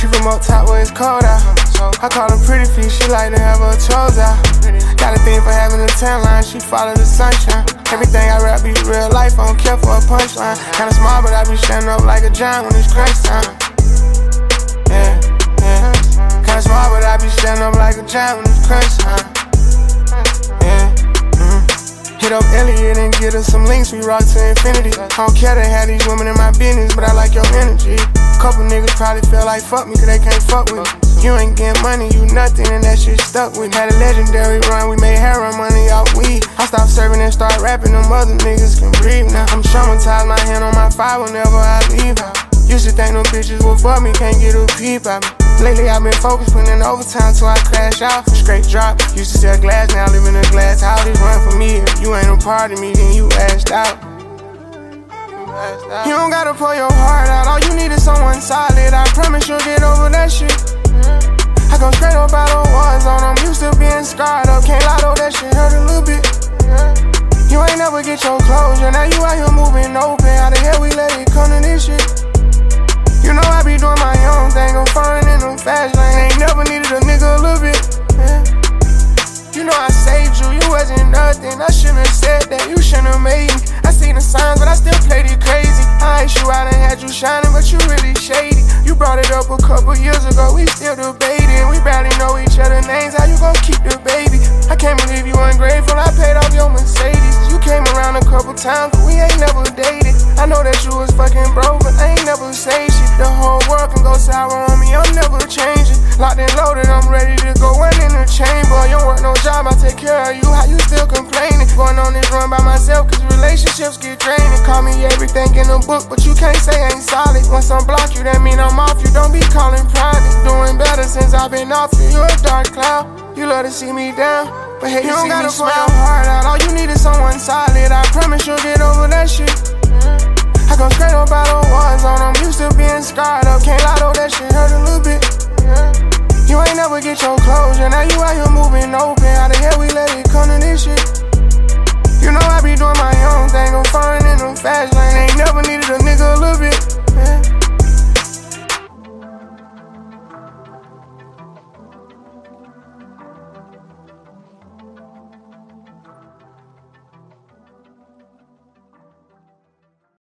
She from up top where it's cold out. I call her pretty feet, she like to have her toes out. Got a thing for having a tan line, she follow the sunshine. Everything I rap be real life, I don't care for a punchline. Kinda small, but I be standing up like a giant when it's crunch time. Yeah, yeah. Kinda small, but I be standing up like a giant when it's crunch time. Yeah. Hit up Elliot and get us some links, we rock to infinity. I don't care to have these women in my business, but I like your energy. Couple niggas probably feel like fuck me, cause they can't fuck with me. You ain't getting money, you nothing, and that shit stuck with me. Had a legendary run, we made hair run money off weed. I stopped serving and start rapping, them other niggas can breathe now. I'm traumatized, my hand on my fire whenever I leave out. Used to think them bitches would fuck me, can't get a peep out me. Lately I've been focused, putting in overtime till I crash out. Straight drop, used to sell glass, now live in a glass house. This run for me, if you ain't a part of me, then you assed out. You don't gotta pour your heart out, all you need is someone solid. I promise you'll get over that shit. I go straight up out of ones on them, used to being scarred up. Can't lie though, that shit hurt a little bit. You ain't never get your closure, now you out here moving open. How the hell we let it come to this shit? You know I be doing my own thing, I'm foreign in them fast lane. Ain't never needed a nigga a little bit. You know I saved you, you wasn't nothing. I shouldn't have said that, you shouldn't have made me. I seen the signs, but I still played it crazy. I asked you out and had you shining, but you really shady. You brought it up a couple years ago, we still debating. We barely know each other's names, how you gon' keep the baby? I can't believe you ungrateful, I paid off your Mercedes. You came around a couple times, but we ain't never dated. I know that you was fucking broke, but I ain't never say shit. The whole world can go sour on me, I'm never changing. Locked and loaded, I'm ready to go one in the chamber. You don't work no job, I take care of you, how you still complaining? Going on this run by myself, cause relationships get draining. Call me everything in a book, but you can't say ain't solid. Once I'm blocked you, that mean I'm off you, don't be calling private. Doing better since I've been off you, you're a dark cloud. You love to see me down, but hey, you don't gotta pour your heart out, all you need is someone solid. I promise you'll get over that shit. I go straight up out of ones on them, used to being scarred up. Can't lie though, that shit hurt a little bit. You ain't never get your closure, now you out here moving open. How the hell we let it come to this shit? You know I be doing my own thing, I'm foreign in them fast lane. Ain't never needed a nigga a little bit.